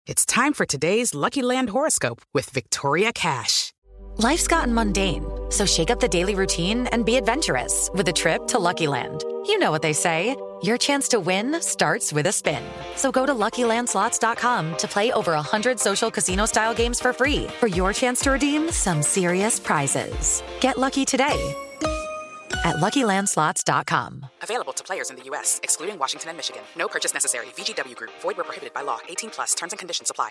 It's time for today's Lucky Land horoscope with Victoria Cash. Life's gotten mundane, so shake up the daily routine and be adventurous with a trip to Lucky Land. You know what they say, your chance to win starts with a spin. So go to LuckyLandSlots.com to play over 100 social casino-style games for free for your chance to redeem some serious prizes. Get lucky today at LuckyLandSlots.com. Available to players in the U.S., excluding Washington and Michigan. No purchase necessary. VGW Group. Void where prohibited by law. 18 plus. Terms and conditions apply.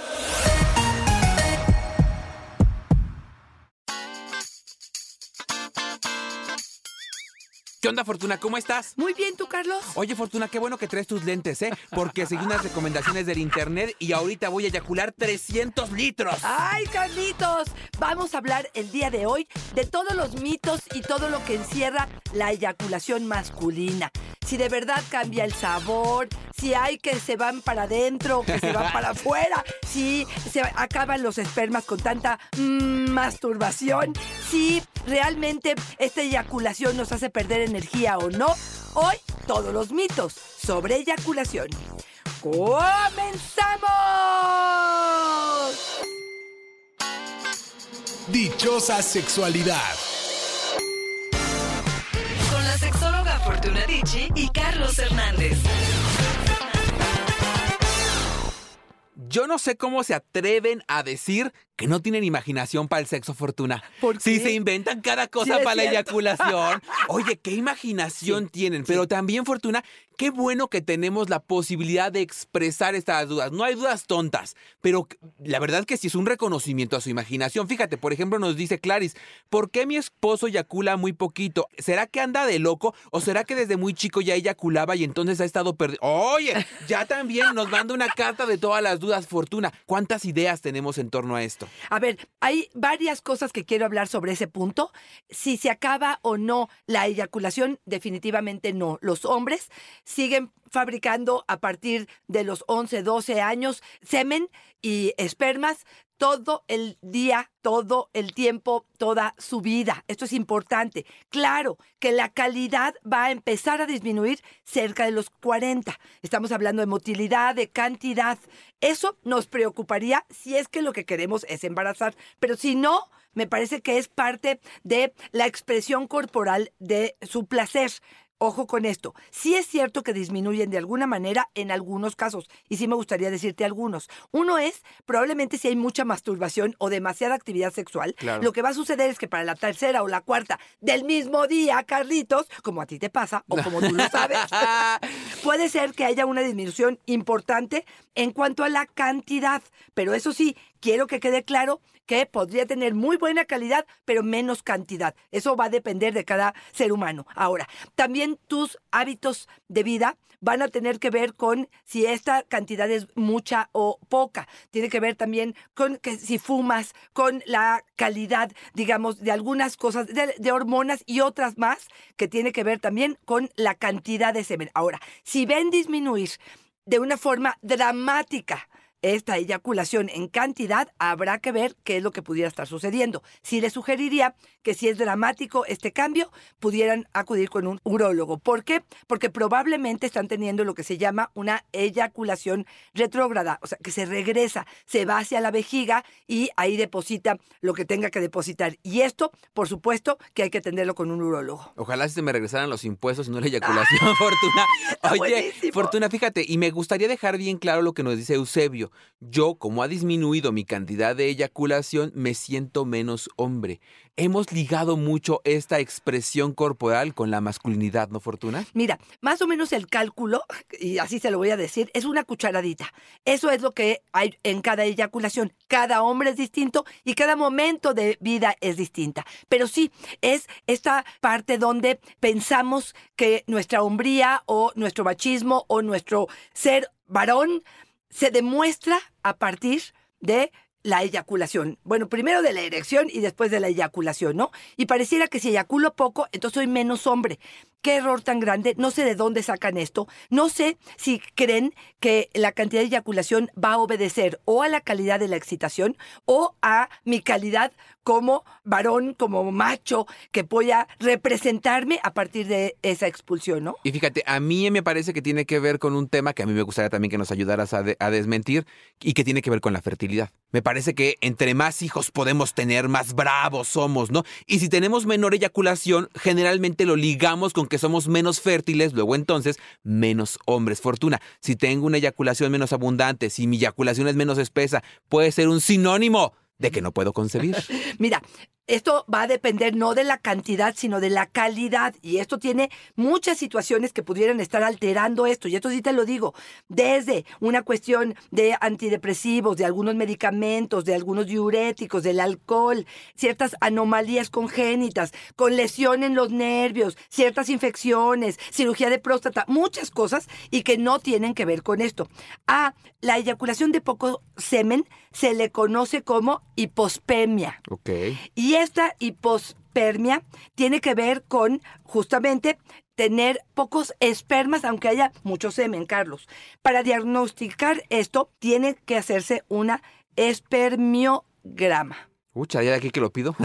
¿Qué onda, Fortuna? ¿Cómo estás? Muy bien, ¿tú, Carlos? Oye, Fortuna, qué bueno que traes tus lentes, ¿eh? Porque seguí unas recomendaciones del internet y ahorita voy a eyacular 300 litros. ¡Ay, Carlitos! Vamos a hablar el día de hoy de todos los mitos y todo lo que encierra la eyaculación masculina. Si de verdad cambia el sabor, si hay que se van para adentro, que se van para afuera, si se acaban los espermas con tanta masturbación, si realmente esta eyaculación nos hace perder energía o no. Hoy, todos los mitos sobre eyaculación. ¡Comenzamos! Dichosa sexualidad. Con la sexóloga Fortuna Dicci y Carlos Hernández. Yo no sé cómo se atreven a decir que no tienen imaginación para el sexo, Fortuna. ¿Por qué? Si se inventan cada cosa Sí, para la cierto. eyaculación. Oye, qué imaginación tienen. Pero también, Fortuna, qué bueno que tenemos la posibilidad de expresar estas dudas. No hay dudas tontas, pero la verdad que sí es un reconocimiento a su imaginación. Fíjate, por ejemplo, nos dice Clarice, ¿por qué mi esposo eyacula muy poquito? ¿Será que anda de loco o será que desde muy chico ya eyaculaba y entonces ha estado perdido? Oye, ya también nos manda una carta de todas las dudas, Fortuna. ¿Cuántas ideas tenemos en torno a esto? A ver, hay varias cosas que quiero hablar sobre ese punto. Si se acaba o no la eyaculación, definitivamente no. Los hombres siguen fabricando a partir de los 11, 12 años semen y espermas todo el día, todo el tiempo, toda su vida. Esto es importante. Claro que la calidad va a empezar a disminuir cerca de los 40. Estamos hablando de motilidad, de cantidad. Eso nos preocuparía si es que lo que queremos es embarazar. Pero si no, me parece que es parte de la expresión corporal de su placer. Ojo con esto. Sí es cierto que disminuyen de alguna manera en algunos casos. Y sí me gustaría decirte algunos. Uno es, probablemente si hay mucha masturbación o demasiada actividad sexual, Claro. lo que va a suceder es que para la tercera o la cuarta del mismo día, Carlitos, como a ti te pasa o como tú lo sabes, puede ser que haya una disminución importante en cuanto a la cantidad. Pero eso sí, quiero que quede claro que podría tener muy buena calidad, pero menos cantidad. Eso va a depender de cada ser humano. Ahora, también tus hábitos de vida van a tener que ver con si esta cantidad es mucha o poca. Tiene que ver también con que si fumas, con la calidad, digamos, de algunas cosas, de hormonas y otras más, que tiene que ver también con la cantidad de semen. Ahora, si ven disminuir de una forma dramática esta eyaculación en cantidad, habrá que ver qué es lo que pudiera estar sucediendo. Sí les sugeriría que si es dramático este cambio, pudieran acudir con un urólogo. ¿Por qué? Porque probablemente están teniendo lo que se llama una eyaculación retrógrada, o sea, que se regresa, se va hacia la vejiga y ahí deposita lo que tenga que depositar. Y esto, por supuesto, que hay que atenderlo con un urólogo. Ojalá se me regresaran los impuestos y no la eyaculación, Fortuna. Oye, buenísimo. Fortuna, fíjate, y me gustaría dejar bien claro lo que nos dice Eusebio. Yo, como ha disminuido mi cantidad de eyaculación, me siento menos hombre. Hemos ligado mucho esta expresión corporal con la masculinidad, ¿no, Fortuna? Mira, más o menos el cálculo, y así se lo voy a decir, es una cucharadita. Eso es lo que hay en cada eyaculación. Cada hombre es distinto y cada momento de vida es distinta. Pero sí, es esta parte donde pensamos que nuestra hombría o nuestro machismo o nuestro ser varón se demuestra a partir de la eyaculación. Bueno, primero de la erección y después de la eyaculación, ¿no? Y pareciera que si eyaculo poco, entonces soy menos hombre. Qué error tan grande. No sé de dónde sacan esto. No sé si creen que la cantidad de eyaculación va a obedecer o a la calidad de la excitación o a mi calidad como varón, como macho, que voy a representarme a partir de esa expulsión, ¿no? Y fíjate, a mí me parece que tiene que ver con un tema que a mí me gustaría también que nos ayudaras a desmentir y que tiene que ver con la fertilidad. Me parece que entre más hijos podemos tener, más bravos somos, ¿no? Y si tenemos menor eyaculación, generalmente lo ligamos con que somos menos fértiles, luego entonces menos hombres. Fortuna, si tengo una eyaculación menos abundante, si mi eyaculación es menos espesa, puede ser un sinónimo de que no puedo concebir. Mira, esto va a depender no de la cantidad, sino de la calidad. Y esto tiene muchas situaciones que pudieran estar alterando esto. Y esto sí te lo digo, desde una cuestión de antidepresivos, de algunos medicamentos, de algunos diuréticos, del alcohol, ciertas anomalías congénitas, con lesión en los nervios, ciertas infecciones, cirugía de próstata, muchas cosas y que no tienen que ver con esto. A la eyaculación de poco semen se le conoce como hipospemia. Ok. Y esta hipospermia tiene que ver con justamente tener pocos espermas, aunque haya mucho semen, Carlos. Para diagnosticar esto, tiene que hacerse una espermiograma. Ucha, ¿ya de aquí que lo pido?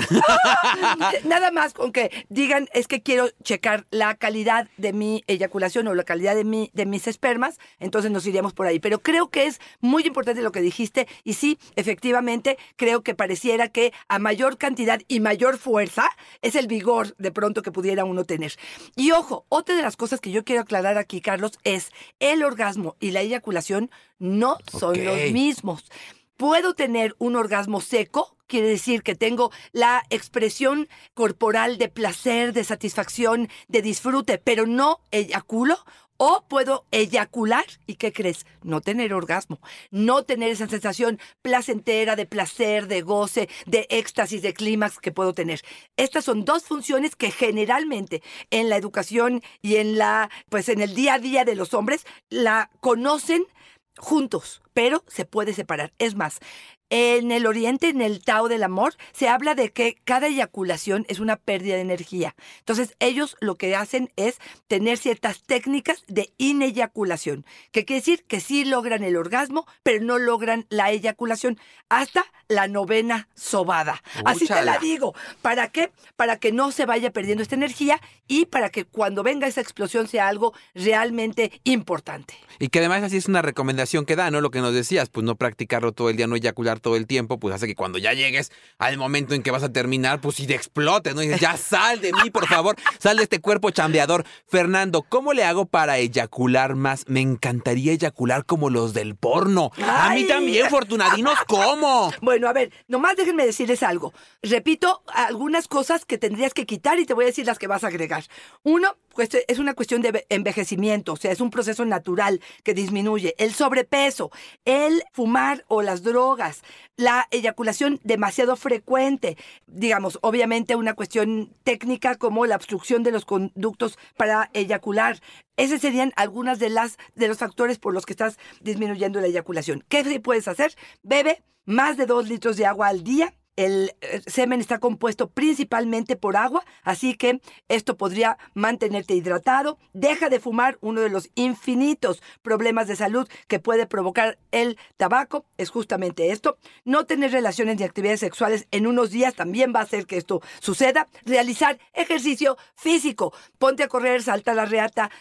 Nada más con que digan, es que quiero checar la calidad de mi eyaculación o la calidad de mis espermas, entonces nos iríamos por ahí. Pero creo que es muy importante lo que dijiste y sí, efectivamente, creo que pareciera que a mayor cantidad y mayor fuerza es el vigor de pronto que pudiera uno tener. Y ojo, otra de las cosas que yo quiero aclarar aquí, Carlos, es el orgasmo y la eyaculación no son los mismos. Puedo tener un orgasmo seco, quiere decir que tengo la expresión corporal de placer, de satisfacción, de disfrute, pero no eyaculo. O puedo eyacular y, ¿qué crees? No tener orgasmo, no tener esa sensación placentera, de placer, de goce, de éxtasis, de clímax que puedo tener. Estas son dos funciones que generalmente en la educación y en el día a día de los hombres la conocen juntos, pero se puede separar. Es más, en el Oriente, en el Tao del Amor, se habla de que cada eyaculación es una pérdida de energía. Entonces, ellos lo que hacen es tener ciertas técnicas de ineyaculación, que quiere decir que sí logran el orgasmo, pero no logran la eyaculación hasta la 9ª sobada. Así te la digo. ¿Para qué? Para que no se vaya perdiendo esta energía y para que cuando venga esa explosión sea algo realmente importante. Y que además así es una recomendación que da, ¿no? Lo que nos decías, pues no practicarlo todo el día, no eyacular todo el tiempo, pues hace que cuando ya llegues al momento en que vas a terminar, pues si te explotes, ¿no? Y dices, ya sal de mí, por favor, sal de este cuerpo chambeador. Fernando, ¿cómo le hago para eyacular más? Me encantaría eyacular como los del porno. ¡Ay! A mí también, Fortunadinos, ¿cómo? Bueno, a ver, nomás déjenme decirles algo. Repito algunas cosas que tendrías que quitar y te voy a decir las que vas a agregar. Uno, pues es una cuestión de envejecimiento, o sea, es un proceso natural que disminuye. El sobrepeso, el fumar o las drogas, la eyaculación demasiado frecuente, digamos, obviamente una cuestión técnica como la obstrucción de los conductos para eyacular. Esos serían algunas de los factores por los que estás disminuyendo la eyaculación. ¿Qué puedes hacer? Bebe más de 2 litros de agua al día. El semen está compuesto principalmente por agua, así que esto podría mantenerte hidratado. Deja de fumar, uno de los infinitos problemas de salud que puede provocar el tabaco es justamente esto. No tener relaciones ni actividades sexuales en unos días también va a hacer que esto suceda. Realizar ejercicio físico. Ponte a correr, salta la reata.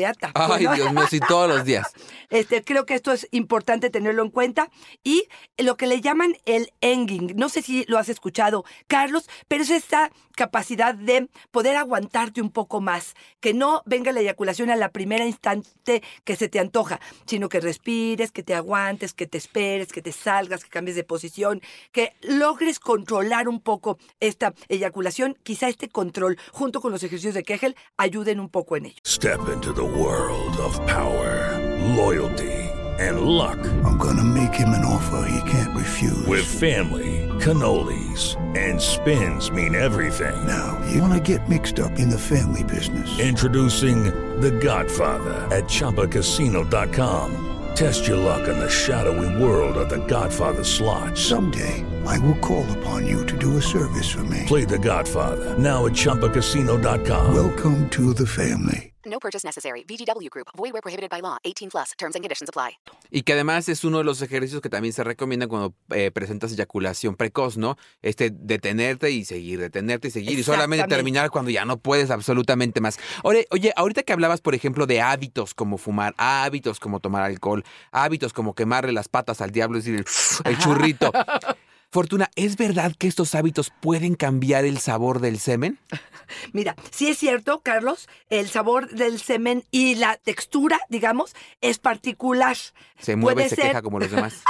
Ay, ¿no? Dios mío, sí, todos los días. Creo que esto es importante tenerlo en cuenta. Y lo que le llaman el enging, no sé si lo has escuchado, Carlos, pero es esta capacidad de poder aguantarte un poco más, que no venga la eyaculación a la primera instante que se te antoja, sino que respires, que te aguantes, que te esperes, que te salgas, que cambies de posición, que logres controlar un poco esta eyaculación. Quizá este control, junto con los ejercicios de Kegel, ayuden un poco en ello. Step into the world of power, loyalty, and luck. I'm gonna make him an offer he can't refuse. With family, cannolis, and spins mean everything. Now, you wanna get mixed up in the family business. Introducing The Godfather at ChumbaCasino.com. Test your luck in the shadowy world of The Godfather slot. Someday, I will call upon you to do a service for me. Play The Godfather now at ChumbaCasino.com. Welcome to the family. No purchase necessary. VGW Group. Void where prohibited by law. 18+. Terms and conditions apply. Y que además es uno de los ejercicios que también se recomienda cuando presentas eyaculación precoz, ¿no? Detenerte y seguir, y solamente terminar cuando ya no puedes absolutamente más. Oye, ahorita que hablabas, por ejemplo, de hábitos como fumar, hábitos como tomar alcohol, hábitos como quemarle las patas al diablo, es decir, el churrito. Fortuna, ¿es verdad que estos hábitos pueden cambiar el sabor del semen? Mira, sí es cierto, Carlos, el sabor del semen y la textura, digamos, es particular. Se mueve y se queja como los demás.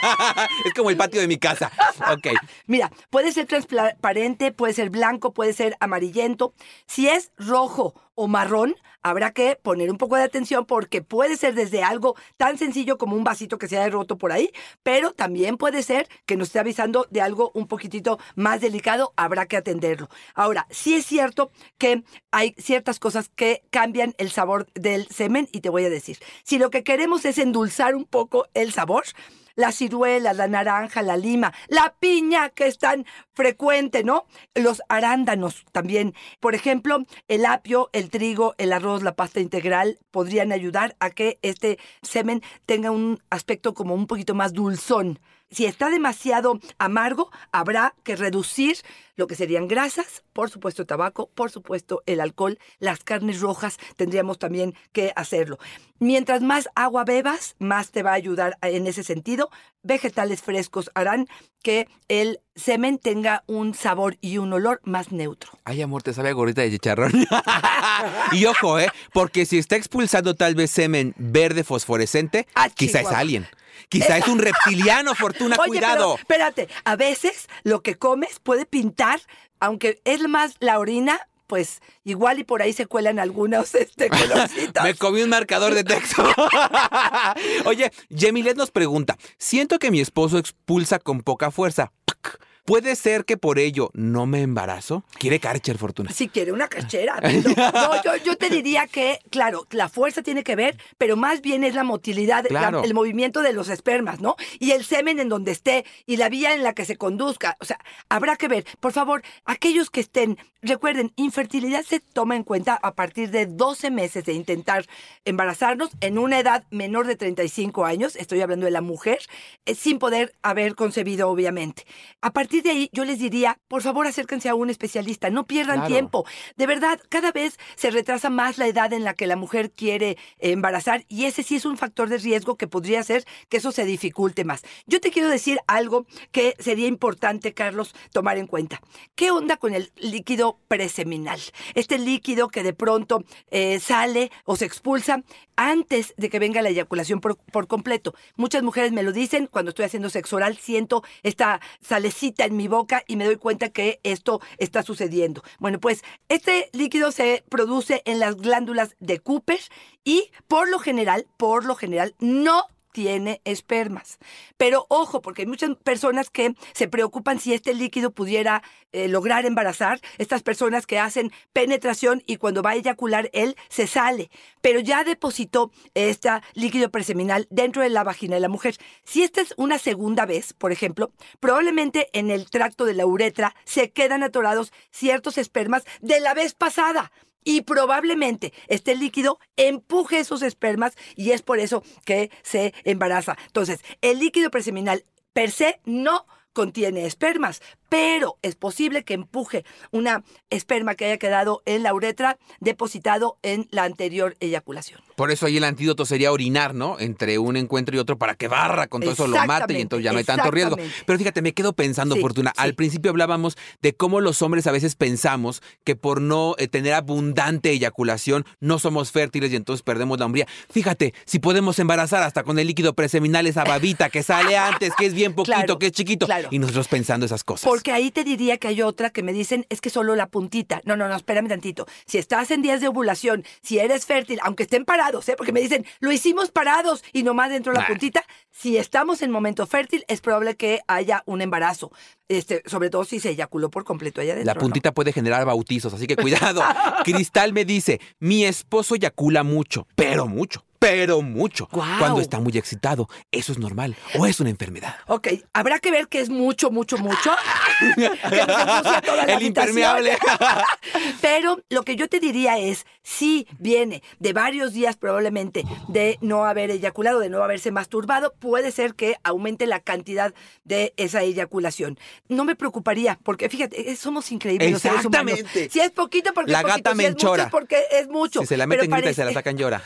Es como el patio de mi casa. Ok. Mira, puede ser transparente, puede ser blanco, puede ser amarillento. Si es rojo o marrón, habrá que poner un poco de atención porque puede ser desde algo tan sencillo como un vasito que se haya roto por ahí, pero también puede ser que nos esté avisando de algo un poquitito más delicado, habrá que atenderlo. Ahora, sí es cierto que hay ciertas cosas que cambian el sabor del semen y te voy a decir, si lo que queremos es endulzar un poco el sabor, las ciruelas, la naranja, la lima, la piña, que es tan frecuente, ¿no? Los arándanos también. Por ejemplo, el apio, el trigo, el arroz, la pasta integral podrían ayudar a que este semen tenga un aspecto como un poquito más dulzón. Si está demasiado amargo, habrá que reducir lo que serían grasas, por supuesto tabaco, por supuesto el alcohol, las carnes rojas, tendríamos también que hacerlo. Mientras más agua bebas, más te va a ayudar en ese sentido. Vegetales frescos harán que el semen tenga un sabor y un olor más neutro. Ay, amor, te sabe a gorrita de chicharrón. Y ojo, porque si está expulsando tal vez semen verde fosforescente, quizá es alien. Quizá es un reptiliano, Fortuna, Oye, cuidado. Pero, espérate, a veces lo que comes puede pintar, aunque es más la orina, pues igual y por ahí se cuelan algunos colorcitos. Me comí un marcador de texto. Oye, Yemilet nos pregunta, siento que mi esposo expulsa con poca fuerza. ¿Puede ser que por ello no me embarazo? ¿Quiere Karcher, Fortuna? Sí, quiere una carchera. No, yo te diría que, claro, la fuerza tiene que ver, pero más bien es la motilidad, claro, el movimiento de los espermas, ¿no? Y el semen en donde esté y la vía en la que se conduzca. O sea, habrá que ver. Por favor, aquellos que estén, recuerden, infertilidad se toma en cuenta a partir de 12 meses de intentar embarazarnos en una edad menor de 35 años, estoy hablando de la mujer, sin poder haber concebido, obviamente. A partir de ahí, yo les diría, por favor, acérquense a un especialista, no pierdan tiempo. De verdad, cada vez se retrasa más la edad en la que la mujer quiere embarazar y ese sí es un factor de riesgo que podría hacer que eso se dificulte más. Yo te quiero decir algo que sería importante, Carlos, tomar en cuenta. ¿Qué onda con el líquido preseminal? Este líquido que de pronto sale o se expulsa antes de que venga la eyaculación por completo. Muchas mujeres me lo dicen, cuando estoy haciendo sexo oral, siento esta salecita en mi boca y me doy cuenta que esto está sucediendo. Bueno, pues este líquido se produce en las glándulas de Cooper y por lo general, no tiene espermas. Pero ojo, porque hay muchas personas que se preocupan si este líquido pudiera lograr embarazar. Estas personas que hacen penetración y cuando va a eyacular él se sale. Pero ya depositó este líquido preseminal dentro de la vagina de la mujer. Si esta es una segunda vez, por ejemplo, probablemente en el tracto de la uretra se quedan atorados ciertos espermas de la vez pasada. Y probablemente este líquido empuje esos espermas y es por eso que se embaraza. Entonces, el líquido preseminal per se no contiene espermas, pero es posible que empuje una esperma que haya quedado en la uretra depositado en la anterior eyaculación. Por eso ahí el antídoto sería orinar, ¿no? Entre un encuentro y otro para que barra con todo eso, lo mate y entonces ya no hay tanto riesgo. Pero fíjate, me quedo pensando, sí, Fortuna, sí. Al principio hablábamos de cómo los hombres a veces pensamos que por no tener abundante eyaculación no somos fértiles y entonces perdemos la hombría. Fíjate, si podemos embarazar hasta con el líquido preseminal, esa babita que sale antes, que es bien poquito, claro, que es chiquito. Claro. Y nosotros pensando esas cosas. Porque ahí te diría que hay otra que me dicen, es que solo la puntita. No, espérame tantito. Si estás en días de ovulación, si eres fértil, aunque estén parados, porque me dicen, lo hicimos parados y nomás dentro de la puntita. Si estamos en momento fértil, es probable que haya un embarazo. Sobre todo si se eyaculó por completo allá adentro. La puntita, ¿no?, puede generar bautizos, así que cuidado. Cristal me dice, mi esposo eyacula mucho, pero mucho. pero mucho. ¡Guau! Cuando está muy excitado, eso es normal o es una enfermedad. Ok, habrá que ver que es mucho, mucho, mucho. Que nos ensucia toda la El habitación. impermeable. Pero lo que yo te diría es, si viene de varios días probablemente de no haber eyaculado, de no haberse masturbado, puede ser que aumente la cantidad de esa eyaculación. No me preocuparía, porque fíjate, somos increíbles los seres humanos. Exactamente. Si es poquito, porque La es poquito. gata Si menchora. es mucho, es porque es mucho. Si se la Pero meten, grita y se la parece- sacan, llora.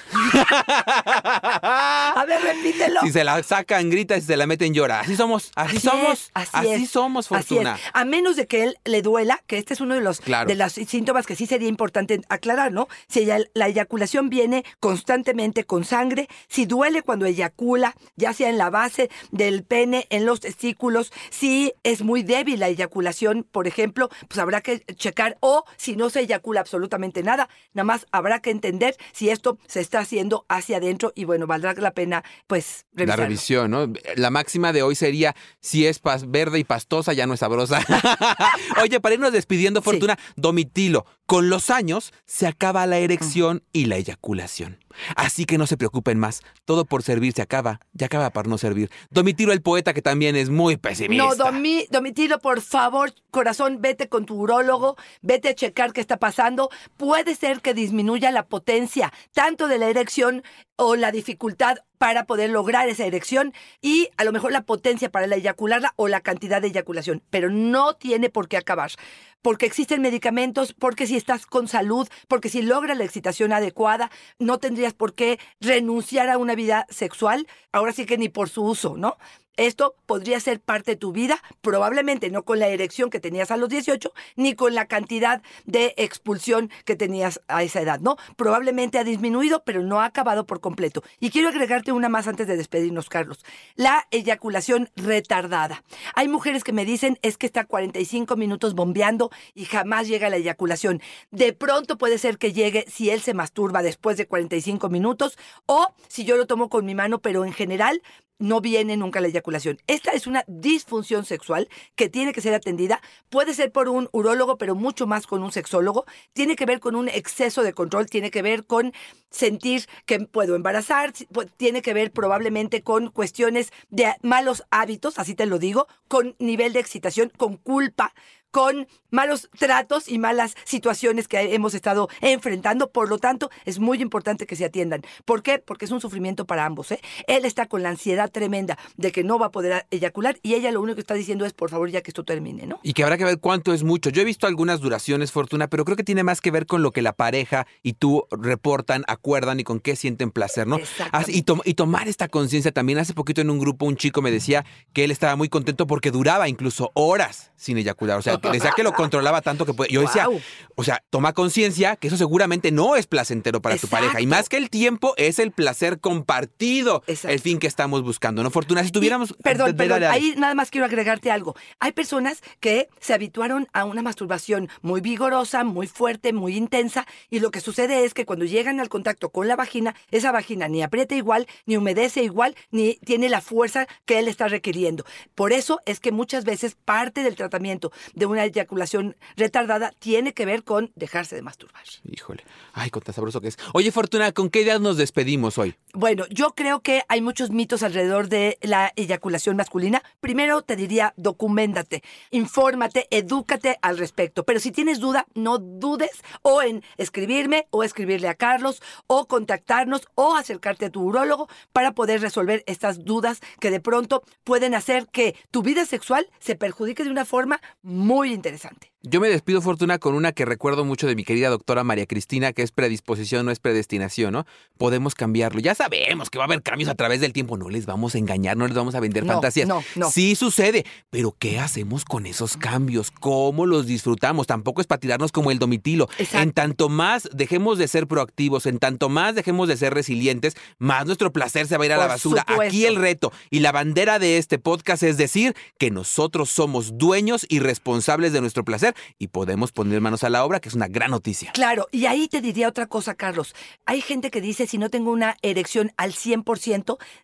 A ver, repítelo. Si se la sacan, grita y si se la meten, llora. Así somos, así somos. Así somos, Fortuna. Así es. A menos de que él le duela, que este es uno de los Claro. de los síntomas que sí sería importante aclarar, ¿no? Si la eyaculación viene constantemente con sangre, si duele cuando eyacula, ya sea en la base del pene, en los testículos, si es muy débil la eyaculación, por ejemplo, pues habrá que checar, o si no se eyacula absolutamente nada, nada más habrá que entender si esto se está haciendo hacia adentro y bueno, valdrá la pena pues La revisarlo. revisión, ¿no? La máxima de hoy sería, si es verde y pastosa, ya no es sabrosa. Oye, para irnos despidiendo, Fortuna, Domitilo, con los años se acaba la erección y la eyaculación. Así que no se preocupen más, todo por servir se acaba, ya acaba por no servir. Domitilo el poeta, que también es muy pesimista. No, Domitilo, por favor, corazón, vete con tu urólogo, vete a checar qué está pasando. Puede ser que disminuya la potencia tanto de la erección o la dificultad para poder lograr esa erección y a lo mejor la potencia para la eyacularla o la cantidad de eyaculación, pero no tiene por qué acabar. Porque existen medicamentos, porque si estás con salud, porque si logras la excitación adecuada, no tendrías por qué renunciar a una vida sexual, ahora sí que ni por su uso, ¿no? Esto podría ser parte de tu vida, probablemente no con la erección que tenías a los 18, ni con la cantidad de expulsión que tenías a esa edad, ¿no? Probablemente ha disminuido, pero no ha acabado por completo. Y quiero agregarte una más antes de despedirnos, Carlos. La eyaculación retardada. Hay mujeres que me dicen, es que está 45 minutos bombeando y jamás llega la eyaculación. De pronto puede ser que llegue si él se masturba después de 45 minutos o si yo lo tomo con mi mano, pero en general no viene nunca la eyaculación. Esta es una disfunción sexual que tiene que ser atendida. Puede ser por un urólogo, pero mucho más con un sexólogo. Tiene que ver con un exceso de control, tiene que ver con sentir que puedo embarazar, tiene que ver probablemente con cuestiones de malos hábitos, así te lo digo, con nivel de excitación, con culpa, con malos tratos y malas situaciones que hemos estado enfrentando. Por lo tanto, es muy importante que se atiendan. ¿Por qué? Porque es un sufrimiento para ambos, ¿eh? Él está con la ansiedad tremenda de que no va a poder eyacular y ella lo único que está diciendo es, por favor, ya que esto termine, ¿no? Y que habrá que ver cuánto es mucho. Yo he visto algunas duraciones, Fortuna, pero creo que tiene más que ver con lo que la pareja y tú reportan, acuerdan y con qué sienten placer, ¿no? Exactamente. Y tomar esta conciencia también. Hace poquito en un grupo un chico me decía que él estaba muy contento porque duraba incluso horas sin eyacular. O sea, que decía que lo controlaba tanto que puede. Yo decía, Guau. o sea, toma conciencia que eso seguramente no es placentero para tu pareja. Y más que el tiempo, es el placer compartido, Exacto. el fin que estamos buscando, ¿no, Fortuna? Si tuviéramos... Perdón, Dale. ahí nada más quiero agregarte algo. Hay personas que se habituaron a una masturbación muy vigorosa, muy fuerte, muy intensa, y lo que sucede es que cuando llegan al contacto con la vagina, esa vagina ni aprieta igual, ni humedece igual, ni tiene la fuerza que él está requiriendo. Por eso es que muchas veces parte del tratamiento de una eyaculación retardada tiene que ver con dejarse de masturbar. Híjole, ay, con tan sabroso que es. Oye, Fortuna, ¿con qué idea nos despedimos hoy? Bueno, yo creo que hay muchos mitos alrededor de la eyaculación masculina. Primero te diría, documéntate, infórmate, edúcate al respecto. Pero si tienes duda, no dudes o en escribirme o escribirle a Carlos o contactarnos o acercarte a tu urólogo para poder resolver estas dudas que de pronto pueden hacer que tu vida sexual se perjudique de una forma muy interesante. Yo me despido, Fortuna, con una que recuerdo mucho de mi querida doctora María Cristina, que es predisposición, no es predestinación, ¿no? Podemos cambiarlo. Ya sabemos que va a haber cambios a través del tiempo. No les vamos a engañar, no les vamos a vender fantasías. No. Sí sucede, pero ¿qué hacemos con esos cambios? ¿Cómo los disfrutamos? Tampoco es para tirarnos como el Domitilo. Exacto. En tanto más dejemos de ser proactivos, en tanto más dejemos de ser resilientes, más nuestro placer se va a ir a la Por basura. supuesto. Aquí el reto y la bandera de este podcast es decir que nosotros somos dueños y responsables de nuestro placer y podemos poner manos a la obra, que es una gran noticia. Claro, y ahí te diría otra cosa, Carlos. Hay gente que dice, si no tengo una erección al 100%,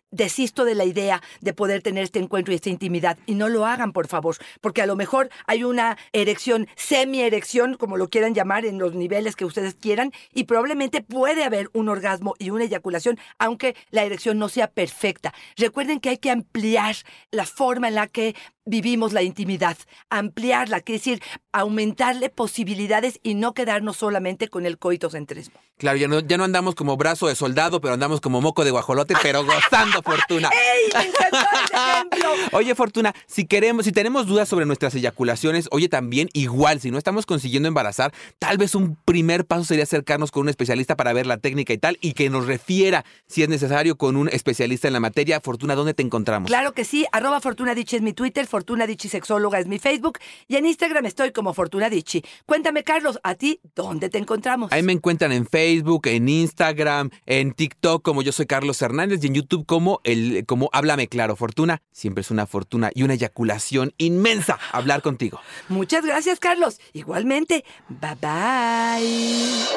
desisto de la idea de poder tener este encuentro y esta intimidad. Y no lo hagan, por favor, porque a lo mejor hay una erección, semi-erección, como lo quieran llamar, en los niveles que ustedes quieran, y probablemente puede haber un orgasmo y una eyaculación, aunque la erección no sea perfecta. Recuerden que hay que ampliar la forma en la que vivimos la intimidad, ampliarla, quiere decir, aumentarle posibilidades y no quedarnos solamente con el coitocentrismo. Claro, ya no andamos como brazo de soldado, pero andamos como moco de guajolote, pero gozando, Fortuna. ¡Ey! ¡Me encantó ese ejemplo! Oye, Fortuna, si tenemos dudas sobre nuestras eyaculaciones, oye, también igual, si no estamos consiguiendo embarazar, tal vez un primer paso sería acercarnos con un especialista para ver la técnica y tal, y que nos refiera, si es necesario, con un especialista en la materia. Fortuna, ¿dónde te encontramos? Claro que sí, @FortunaDicci es mi Twitter, FortunaDicci Sexóloga es mi Facebook, y en Instagram estoy como FortunaDicci. Cuéntame, Carlos, ¿a ti dónde te encontramos? Ahí me encuentran en Facebook, en Instagram, en TikTok como Yo Soy Carlos Hernández, y en YouTube como Háblame Claro. Fortuna, siempre es una fortuna y una eyaculación inmensa hablar contigo. Muchas gracias, Carlos. Igualmente. Bye bye.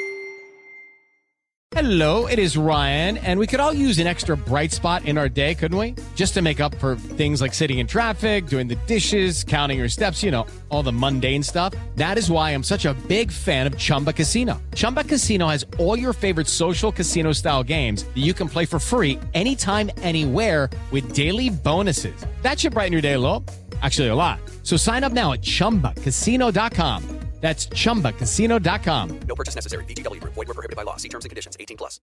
Hello, it is Ryan, and we could all use an extra bright spot in our day, couldn't we? Just to make up for things like sitting in traffic, doing the dishes, counting your steps, you know, all the mundane stuff. That is why I'm such a big fan of Chumba Casino. Chumba Casino has all your favorite social casino-style games that you can play for free anytime, anywhere with daily bonuses. That should brighten your day a little. Actually, a lot. So sign up now at ChumbaCasino.com. That's ChumbaCasino.com. No purchase necessary. VGW Group. Void where prohibited by law. See terms and conditions. 18+.